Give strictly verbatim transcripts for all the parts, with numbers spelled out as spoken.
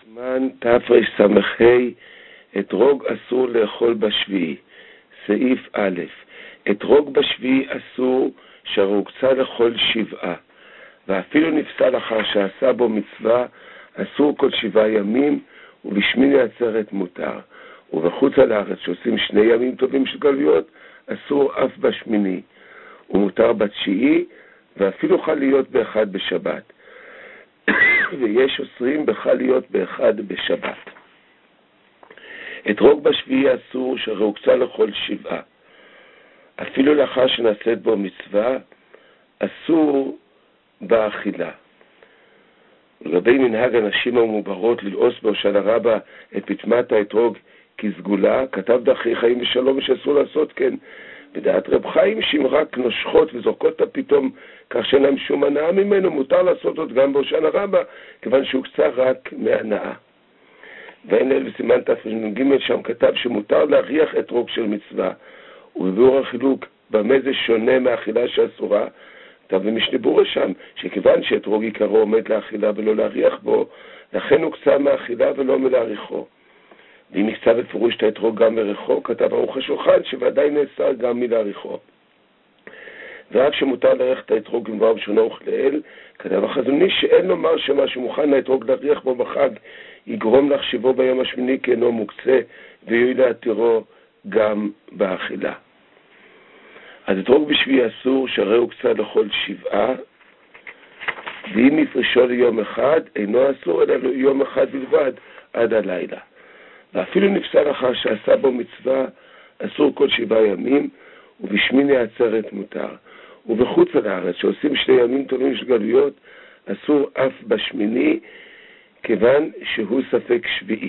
סימן תרס"ה, אתרוג אסור לאכול בשביעי. סעיף א', אתרוג בשביעי אסור שהרוקצה לכל שבעה, ואפילו נפסל אחר שעשה בו מצווה, אסור כל שבעה ימים, ובשמיני עצרת מותר. ובחוץ על הארץ שעושים שני ימים טובים של גלויות, אסור אף בשמיני, ומותר בתשיעי, ואפילו חל להיות באחד בשבת. ויש אוסרים בחל להיות באחד בשבת. אתרוג בשביעי אסור שהרוקצה לכל שבעה, אפילו לאחר שנעשית בו מצווה, אסור באכילה. לגבי מנהג הנשים המוברות ללעוס בהושענא רבה את פטמת האתרוג כסגולה, כתב דרכי חיים ושלום שאסור לעשות כן. בדעת רב חיים שאם רק נושכות וזורקות את פתאום כך שאין להם שום הנאה ממנו, מותר לעשות זאת גם בהושענא רבה, כיוון שהוקצה רק מהנאה. ואין ליל בסימן תרנ"ג שם כתב שמותר להריח אתרוג של מצווה, ובביאור החילוק במה זה שונה מהאכילה שאסורה, כתב במשנה ברורה שם שכיוון שאתרוג עיקרו עומד לאכילה ולא להריח בו, לכן הוקצה מהאכילה ולא מלהריחו. ואם נקצה בפירוש את האתרוג גם מריחו, כתב ערוך השולחן שוודאי נאסר גם מלהריחו. ורק שמותר להריח את האתרוג במבואר בשונו וכליל, כתב החזון איש שאין לומר שמה שמוכן האתרוג להריח בו בחג יגרום להחשיבו ביום השמיני כאינו מוקצה, ויועיל להתירו גם באכילה. אז אתרוג בשביעי אסור שהרי הוקצה לכל שבעה, ואם יפרישו ליום אחד אינו אסור אלא ליום אחד בלבד עד הלילה. ואפילו נפסל אחר שעשה בו מצווה, אסור כל שבעה ימים, ובשמיני עצרת מותר. ובחוץ על הארץ שעושים שני ימים טובים של גלויות, אסור אף בשמיני, כיוון שהוא ספק שביעי.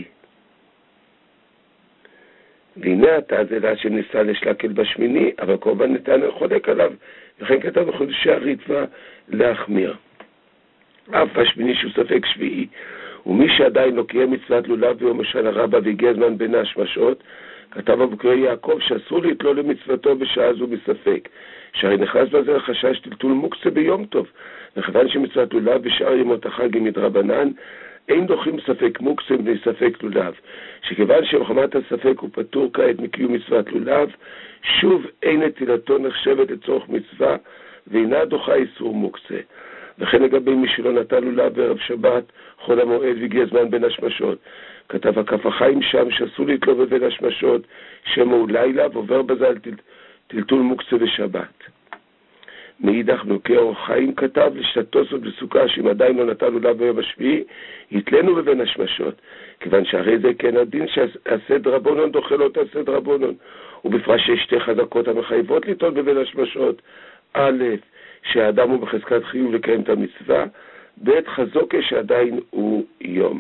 והנה אתה זה לה שניסה לשלקל בשמיני, אבל קורבן נתן חולק עליו, וכן כתב בחודשי הריטב"א להחמיר. אף בשמיני שהוא ספק שביעי, ומי שעדיין לא קיים מצוות לולב ביום הושענא רבה והגיע הזמן בין השמשות, כתב הבוקרי יעקב שאסור לתלו למצוותו בשעה זו בספק, שהרי נכנס בזה לחשש טלטול מוקצה ביום טוב, וכיוון שמצוות לולב בשאר ימות החג היא מדרבנן, אין דוחים ספק מוקצה בני ספק לולב, שכיוון שמחמת הספק הוא פטור כעת מקיום מצוות לולב, שוב אין נטילתו נחשבת לצורך מצווה, ואינה דוחה איסור מוקצה. וכן לגבי מי שלא נטל לולב בערב שבת, חול המועד והגיע הזמן בין השמשות, כתב הכף החיים שם שאסור לתלו בבין השמשות, שמו הוא לילה ועובר בזה על טלטול מוקצה בשבת. מאידך בלוקי אור חיים כתב לשתתוסות בסוכה שאם עדיין לא נטל לולב ביום השביעי, יתלנו בבין השמשות, כיוון שהרי זה כן הדין שעשה דרבנון דוחה לא תעשה דרבנון, ובפרט שיש שתי חזקות המחייבות ליטול בבין השמשות, א', שהאדם הוא בחזקת חיוב לקיים את המצווה, ב' חזוקה שעדיין הוא יום.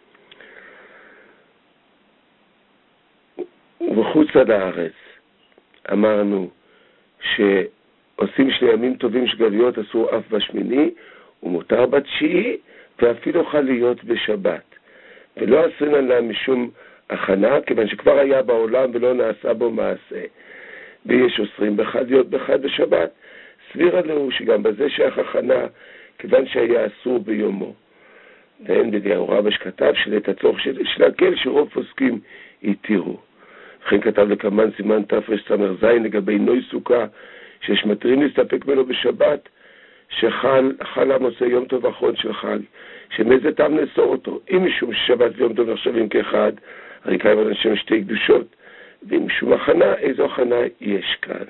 ובחוץ על הארץ אמרנו שעושים שני ימים טובים של גלויות אסור אף בשמיני, ומותר בתשיעי, ואפילו חל להיות בשבת. ולא אסרינן להם משום הכנה, כיוון שכבר היה בעולם ולא נעשה בו מעשה. ויש אוסרים בחל להיות בחד בשבת, סביר עלינו שגם בזה שייך הכנה, כיוון שהיה אסור ביומו. ואין בידי הרב שכתב שלאת הצורך של הקל שרוב פוסקים התירו. לכן כתב לקמן סימן תרס"ז לגבי נוי סוכה, שיש מתירים להסתפק ממנו בשבת, שחל חל המוצא יום טוב אחרון של חג, שמאיזה טעם נאסור אותו. אם משום ששבת ויום טוב נחשבים כאחד, הרי קיים על השם שתי קדושות, ואם משום הכנה, איזו הכנה יש כאן.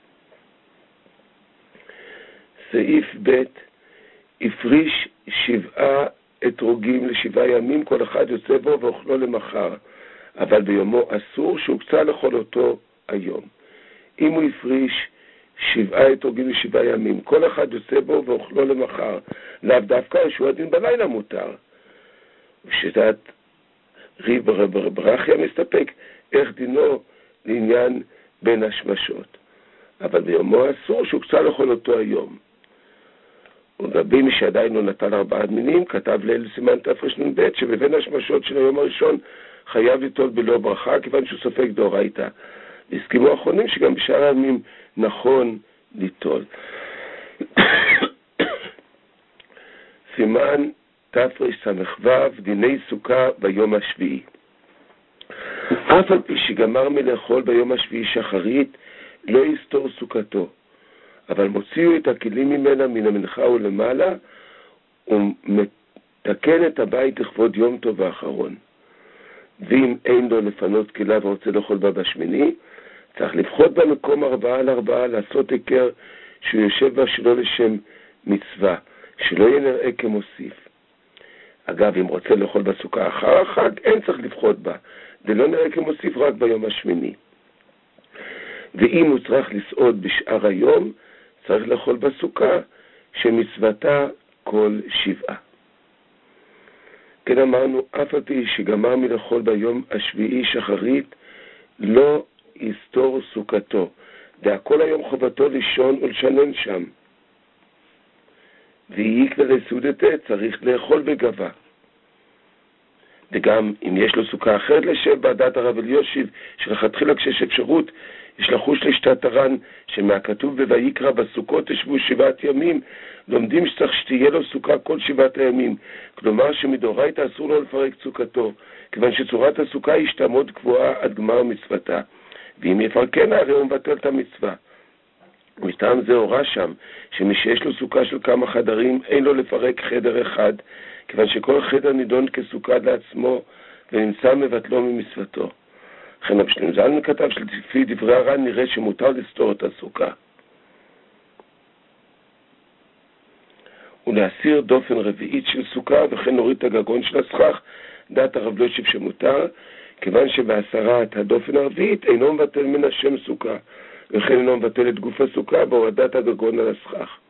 סעיף ב', הפריש שבעה אתרוגים לשבעה ימים, כל אחד יוצא בו ואוכלו למחר, אבל ביומו אסור שהוקצה לכל אותו היום. אם הוא הפריש שבעה אתרוגים לשבעה ימים, כל אחד יוצא בו ואוכלו למחר, לאו דווקא שהוא הדין בלילה מותר. ושיטת ריב ברכיה מסתפק, איך דינו לעניין בין השמשות. אבל ביומו אסור שהוקצה לכל אותו היום. ולגבי מי שעדיין לא נטל ארבעת מינים, כתב ליל סימן תרנ"ב שבבין השמשות של היום הראשון חייב ליטול בלא ברכה, כיוון שהוא ספק דאורייתא. והסכימו האחרונים שגם בשאר הימים נכון ליטול. סימן תרס"ו, דיני סוכה ביום השביעי. אף על פי שגמר מלאכול ביום השביעי שחרית, לא יסתור סוכתו, אבל מוציאו את הכלים ממנה מן המנחה ולמעלה, ומתקן את הבית לכבוד יום טוב האחרון. ואם אין לו לפנות כלה ורוצה לאכול בה בשמיני, צריך לפחות במקום ארבעה על ארבעה, לעשות עיקר שהוא יושב בה שלא לשם מצווה, שלא יהיה נראה כמוסיף. אגב, אם רוצה לאכול בסוכה אחר החג, אין צריך לפחות בה, זה לא נראה כמוסיף רק ביום השמיני. ואם הוא צריך לסעוד בשאר היום, צריך לאכול בסוכה שמצוותה כל שבעה. כן אמרנו, אף על פי שגמר מלאכול ביום השביעי שחרית, לא יסתור סוכתו. והכל היום חובתו לישון ולשנן שם. ויהיק לסעודתה, צריך לאכול בגבה. וגם אם יש לו סוכה אחרת לשב בעדת הרב אלישיב, שלכתחילה כשיש אפשרות, יש לחוש לשתת הר"ן, שמהכתוב בויקרא בסוכות תשבו שבעת ימים, לומדים שצריך שתהיה לו סוכה כל שבעת הימים. כלומר שמדאורייתא אסור לו לפרק סוכתו, כיוון שצורת הסוכה היא שתעמוד קבועה עד גמר מצוותה. ואם יפרקנה, הרי הוא מבטל את המצווה. מטעם זה הורה שם, שמי שיש לו סוכה של כמה חדרים, אין לו לפרק חדר אחד, כיוון שכל חדר נידון כסוכה לעצמו, ונמצא מבטלו ממצוותו. לכן רב שלמה זלמן כתב שלפי דברי הר"ן נראה שמותר לסתור את הסוכה. ולהסיר דופן רביעית של סוכה, וכן נוריד את הגגון של הסכך, דעת הרב אלישיב שמותר, כיוון שבהסרת הדופן הרביעית אינו מבטל מן השם סוכה, וכן אינו מבטל את גוף הסוכה בהורדת הגגון על הסכך.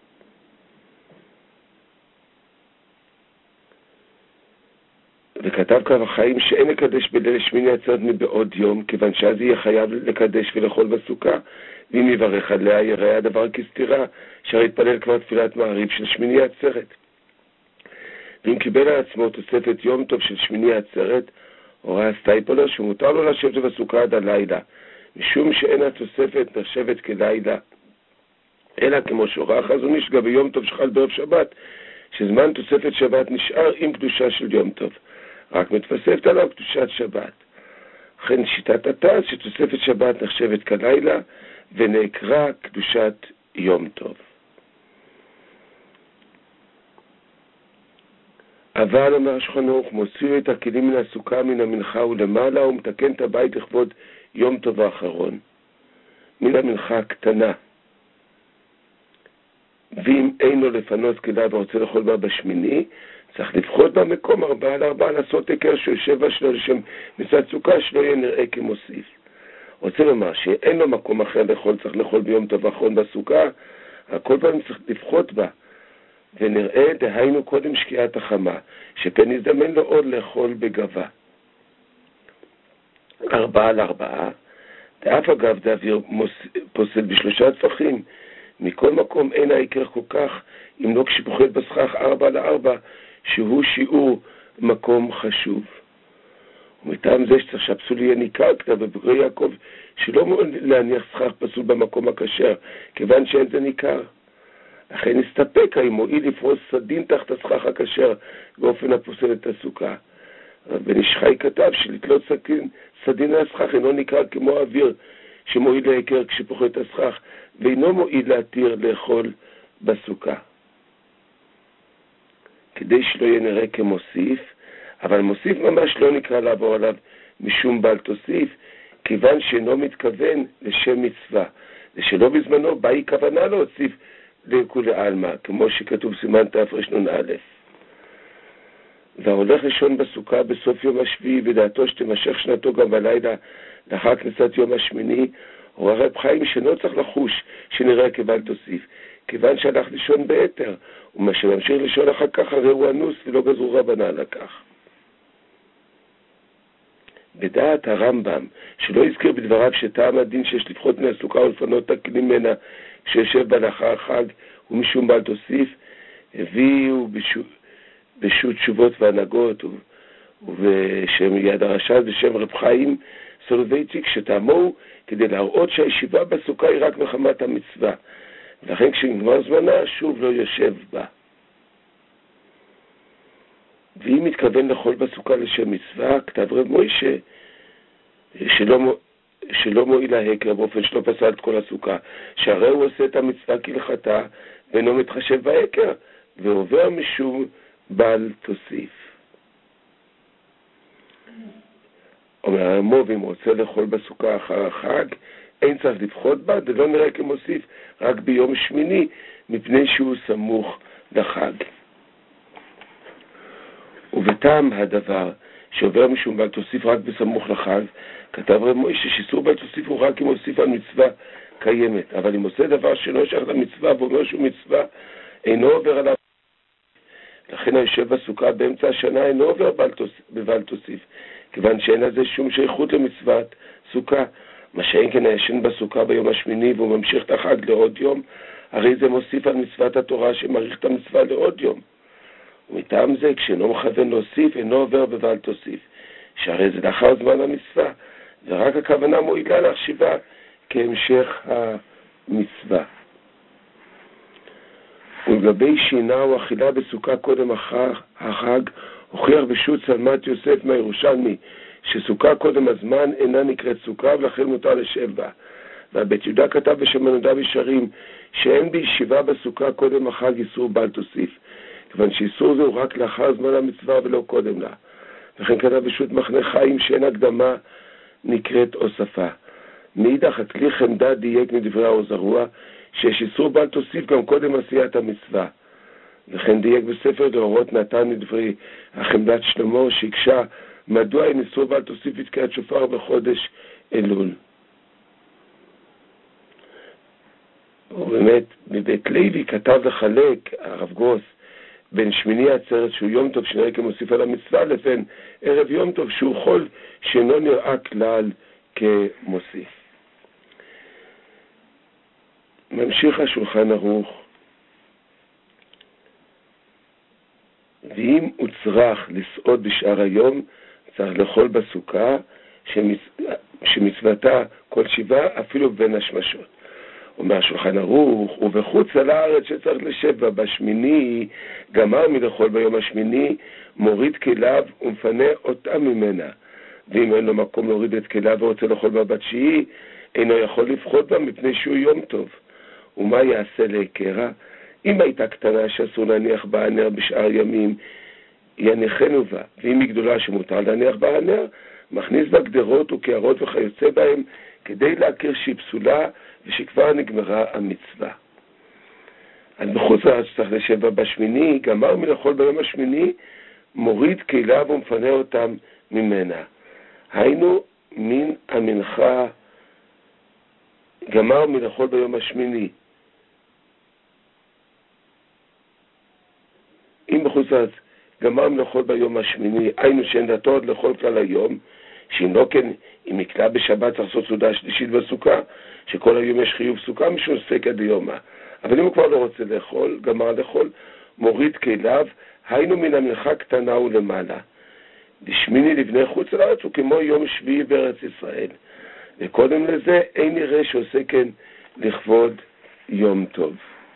וכתב קו החיים שאין לקדש בליל שמיני עצרת מבעוד יום, כיוון שאז יהיה חייב לקדש ולאכול בסוכה, ואם יברך עליה יראה הדבר כסתירה, שהרי יתפלל כבר תפילת מעריב של שמיני עצרת. ואם קיבל על עצמו תוספת יום טוב של שמיני עצרת, הורה הסטייפלר שמותר לו לשבת בסוכה עד הלילה, משום שאין התוספת נחשבת כלילה, אלא כמו שהורה החזון איש גם ביום טוב שחל בערב שבת, שזמן תוספת שבת נשאר עם קדושה של יום טוב, רק מתווספת עליו קדושת שבת. לכן שיטת התז שתוספת שבת נחשבת כלילה ונעקרה קדושת יום טוב. אבל אומר השולחן ערוך, מוציאו את הכלים מן הסוכה מן המנחה ולמעלה, ומתקן את הבית לכבוד יום טוב האחרון מן המנחה הקטנה. ואם אין לו לפנות כלה ורוצה לאכול בה בשמיני, צריך לפחות במקום ארבעה על ארבעה, לעשות עיקר שיושב בה שלו לשם מצד סוכה, שלא יהיה נראה כמוסיף. רוצה לומר שאין לו מקום אחר לאכול, צריך לאכול ביום טוב האחרון בסוכה, כל פעם צריך לפחות בה, ונראה דהיינו קודם שקיעת החמה, שפן יזדמן לו עוד לאכול בגבה. ארבעה על ארבעה, ואף אגב דאוויר פוסל בשלושה טפחים, מכל מקום אין העיקר כל כך, אם לא כשפוחד בסכך ארבע על ארבע, שהוא שיעור מקום חשוב. ומטעם זה שצריך שהפסול יהיה ניכר, כתב בבוגרי יעקב, שלא מאוד להניח סכך פסול במקום הכשר, כיוון שאין זה ניכר. לכן נסתפק האם מועיל לפרוס סדין תחת הסכך הכשר, באופן הפוסל את הסוכה. רב בן איש חי כתב שלתלות סדין, סדין על הסכך אינו ניכר כמו האוויר, שמועיל להיקר כשפוחד את הסכך, ואינו מועיל להתיר לאכול בסוכה. כדי שלא יהיה נראה כמוסיף, אבל מוסיף ממש לא נקרא לעבור עליו משום בל תוסיף, כיוון שאינו מתכוון לשם מצווה, ושלא בזמנו באי כוונה להוסיף לכולי עלמא, כמו שכתוב סימן תרנ"א. וההולך לישון בסוכה בסוף יום השביעי, ודעתו שתמשך שנתו גם בלילה לאחר כניסת יום השמיני, הוא הרב חיים שאינו צריך לחוש שנראה כבל תוסיף, כיוון שהלך לישון ביתר, ומה שממשיך לישון אחר כך הרי הוא אנוס ולא גזרו רבנן לכך. בדעת הרמב"ם, שלא הזכיר בדבריו שטעם הדין שיש לפחות מהסוכה ולפנות את הכלים ממנה כשיושב בה לאחר החג ומשום בל תוסיף, הביאו בשו"ת תשובות והנהגות ובשם יד הרש"ז בשם רב חיים סולובייצ'יק, שטעמו כדי להראות שהישיבה בסוכה היא רק מחמת המצווה, ולכן כשנגמר זמנה שוב לא יושב בה. ואם מתכוון לאכול בסוכה לשם מצווה, כתב רב מוישה, שלא, שלא מועיל ההקר באופן שלא פסל את כל הסוכה, שהרי הוא עושה את המצווה כהלכתה, ואינו מתחשב בהקר, ועובר משום בעל תוסיף. אומר הרמוב, אם רוצה לאכול בסוכה אחר החג, אין צריך לפחות בה, זה לא נראה כמוסיף, רק ביום שמיני, מפני שהוא סמוך לחג. ובטעם הדבר, שעובר משום בעל תוסיף רק בסמוך לחג, כתב רב מוישה שאיסור בעל תוסיף הוא רק אם מוסיף על מצווה קיימת, אבל אם עושה דבר שלא שייך למצווה ואומר שהוא מצווה, אינו עובר עליו. לכן היושב בסוכה באמצע השנה אינו עובר בבעל תוסיף, כיוון שאין לזה שום שייכות למצוות סוכה. מה שאין כן הישן בסוכה ביום השמיני והוא ממשיך את החג לעוד יום, הרי זה מוסיף על מצוות התורה שמאריך את המצווה לעוד יום. ומטעם זה, כשאינו מכוון להוסיף, אינו עובר בבעל תוסיף, שהרי זה לאחר זמן המצווה, ורק הכוונה מועילה להחשיבה כהמשך המצווה. ולגבי שינה או אכילה בסוכה קודם החג, הוכיח בשו"ת צלמת יוסף מהירושלמי, שסוכה קודם הזמן אינה נקראת סוכה ולכן מותר לשב בה. והבית יהודה כתב בשמנודיו ישרים שאין בישיבה בסוכה קודם החג איסור בעל תוסיף, כיוון שאיסור זה הוא רק לאחר זמן המצווה ולא קודם לה. וכן כתב בשו"ת מחנה חיים שאין הקדמה נקראת הוספה. מאידך הכלי חמדה דייק מדברי האור זרוע שיש איסור בעל תוסיף גם קודם עשיית המצווה. וכן דייק בספר דורות נתן מדברי החמדת שלמה שהקשה מדוע אין איסור בעל תוסיף בתקיעת שופר בחודש אלול. ובאמת בבית לוי כתב לחלק הרב גרוס בין שמיני עצרת שהוא יום טוב שנראה כמוסיף על המצווה לבין ערב יום טוב שהוא חול שאינו נראה כלל כמוסיף. ממשיך השולחן ערוך, ואם הוא צריך לסעוד בשאר היום צריך לאכול בסוכה שמצ... שמצוותה כל שבעה אפילו בין השמשות. אומר השולחן ערוך, ובחוץ על הארץ שצריך לשב בה בשמיני, גמר מלאכול ביום השמיני, מוריד כליו ומפנה אותה ממנה. ואם אין לו מקום להוריד את כליו ורוצה לאכול בה בתשיעי, אינו יכול לפחות בה מפני שהוא יום טוב. ומה יעשה להיקרה? אם הייתה קטנה שאסור להניח בה הנר בשאר ימים, יניחנו בה. ואם היא גדולה שמותר להניח בה הנר, מכניס בה גדרות וקערות וכיוצא בהם, כדי להכיר שהיא פסולה ושכבר נגמרה המצווה. אז בחוץ לארץ שצריך לשב בה בשמיני, גמר מלאכול ביום השמיני, מוריד כליו ומפנה אותם ממנה. היינו מן המנחה, גמר מלאכול ביום השמיני. אם בחוץ לארץ גמר מלאכול ביום השמיני, היינו שאין דתו עוד לאכול כלל היום, שאם לא כן, אם יקלה בשבת צריך לעשות סעודה שלישית בסוכה, שכל היום יש חיוב סוכה משום ספקא דיומא. אבל אם הוא כבר לא רוצה לאכול, גמר לאכול, מוריד כליו, היינו מן המלאכה קטנה ולמעלה. לשמיני לבני חוץ לארץ הוא כמו יום שביעי בארץ ישראל. וקודם לזה אין נראה שעושה כן לכבוד יום טוב.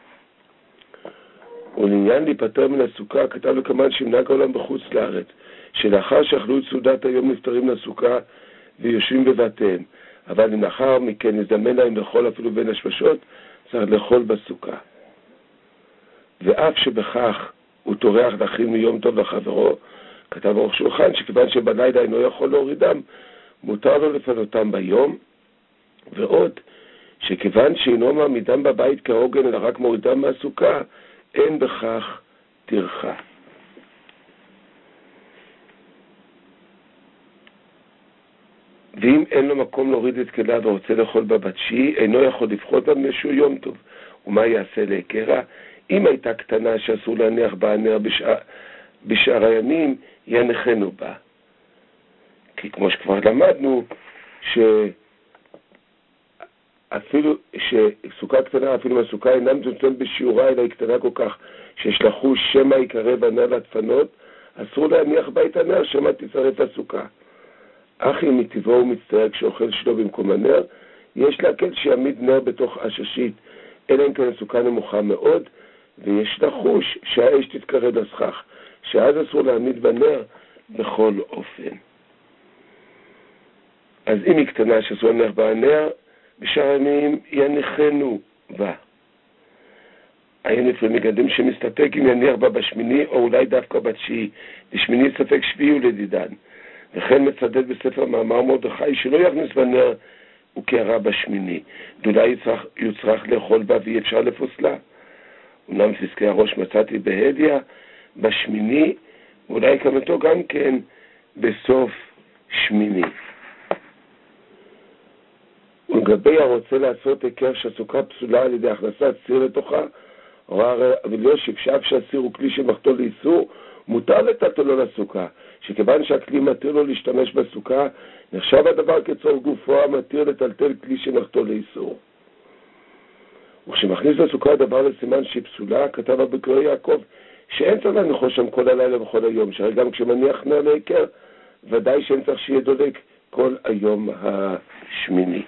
ולעניין להיפטר מן הסוכה, כתב לו כמן שמנהג העולם בחוץ לארץ, שלאחר שאכלו את סעודת היום נפטרים לסוכה ויושבים בבתיהם, אבל אם לאחר מכן נזדמן להם לאכול אפילו בין השמשות, צריך לאכול בסוכה. ואף שבכך הוא טורח להכין מיום טוב לחברו, כתב אורך שולחן שכיוון שבלילה אינו יכול להורידם, מותר לו לפנותם ביום, ועוד שכיוון שאינו מעמידם בבית כהוגן אלא רק מורידם מהסוכה, אין בכך טרחה. ואם אין לו מקום להוריד את כליו ורוצה לאכול בה בתשיעי, אינו יכול לפחות בה משהו יום טוב. ומה יעשה להיקרה? אם הייתה קטנה שאסור להניח בה הנר בשאר, בשאר הימים, ינחנו בה. כי כמו שכבר למדנו, שאפילו שסוכה קטנה, אפילו מהסוכה אינה מצומצמת בשיעורה, אלא היא קטנה כל כך, שיש לחוש שמא יקרב הנר לדפנות, אסור להניח בה את הנר, שמא תצטרף לסוכה. אך אם מטבעו הוא מצטער כשאוכל שלו במקום הנר, יש להקל שיעמיד נר בתוך עששית, אלא אם כן הסוכה נמוכה מאוד, ויש לחוש שהאש תתקרב לסכך, שאז אסור להעמיד בנר בכל אופן. אז אם היא קטנה שאסור להניח בנר, בשאר הימים יניחנו בה. היינו לפעמים מגדים שמסתפק אם יניח בה בשמיני או אולי דווקא בתשיעי, בשמיני ספק שביעי ולדידן. וכן מצדד בספר מאמר מרדכי שלא יכניס בנר וקערה בשמיני, דולי יצטרך, יצטרך לאכול בה ואי אפשר לפוסלה. אומנם פסקי הראש מצאתי בהדיה בשמיני, ואולי כמתו גם כן בסוף שמיני. ולגבי הרוצה לעשות עיקר שהסוכה פסולה על ידי הכנסת סיר לתוכה, אבל יש שאף שהסיר הוא כלי שמחתו לאיסור, מותר לטלטלו לו לסוכה, שכיוון שהכלי מתיר לו להשתמש בסוכה, נחשב הדבר כצור גופו המתיר לטלטל כלי שמחתו לאיסור. וכשמכניס לסוכה הדבר לסימן שהיא פסולה, כתב הבקרי יעקב, שאין צריך להניחו שם כל הלילה וכל היום, שהרי גם כשמניח נר לעיקר, ודאי שאין צריך שיהיה דולק כל היום השמיני.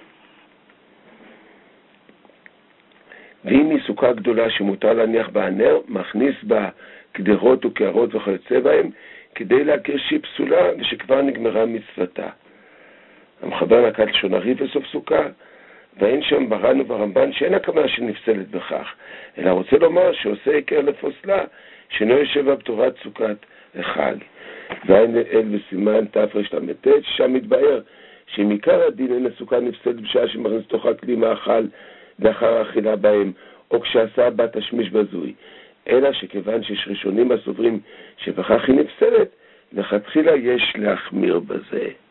ואם היא סוכה גדולה שמותר להניח בה הנר, מכניס בה קדרות וקערות וכיוצא בהם, כדי להכיר שהיא פסולה ושכבר נגמרה מצוותה. המחבר נקט לשון הרי"ף בסוף סוכה, ואין שם ברן וברמב"ן שאין הכוונה שנפסלת בכך, אלא רוצה לומר שעושה עיקר לפוסלה, שאינו יושב בתורת סוכת החג. ואין אל בסימן תרל"ט, ששם מתבאר שאם עיקר הדין אין הסוכה נפסלת בשעה שמכניס תוכה כלי מאכל לאחר האכילה בהם, או כשעשה בת השמיש בזוי, אלא שכיוון שיש ראשונים הסוברים שבכך היא נפסלת, לכתחילה יש להחמיר בזה.